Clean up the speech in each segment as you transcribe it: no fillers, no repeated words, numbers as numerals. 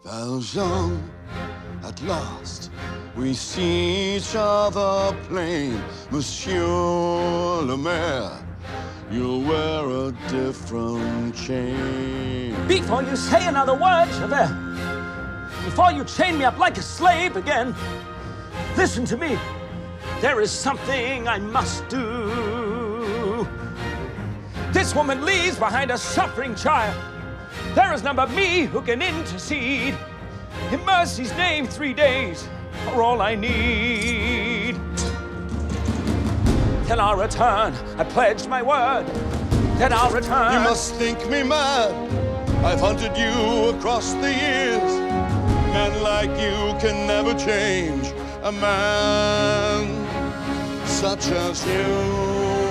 Valjean, at last we see each other plain. Monsieur le Maire, you'll wear a different chain. Before you say another word, Javert, before you chain me up like a slave again, listen to me. There is something I must do. This woman leaves behind a suffering child. There is none but me who can intercede. In mercy's name, 3 days are all I need. Then I'll return. I pledged my word. Then I'll return. You must think me mad. I've hunted you across the years. Men like you can never change a man such as you.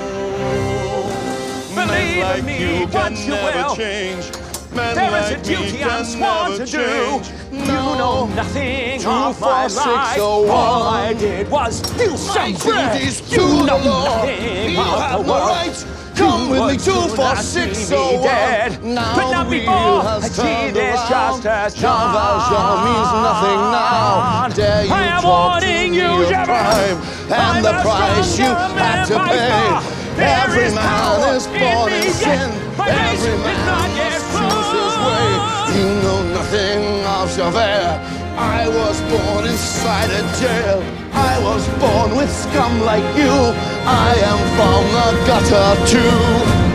Men like you can never change. Men there is like a duty me I'm can sworn never to do. change. You know nothing 2, of 4, my 6, life. 0, 1. All I did was do some duties good. to You the know law. nothing You of have the no world. right. Come with me, 2, 4, 6, 0, 1. Now but not the before wheel I has see turned this around. justice Jean Valjean means nothing now. Dare you I am talk to warning me you, of Javert. crime and I'm the a price you stronger had man to by pay? far. There Every is man power is in born me, in yet sin. my race Every is man not yet must choose his way. You know nothing of Javert. I was born inside a jail. I was born with scum like you. I am from the gutter too.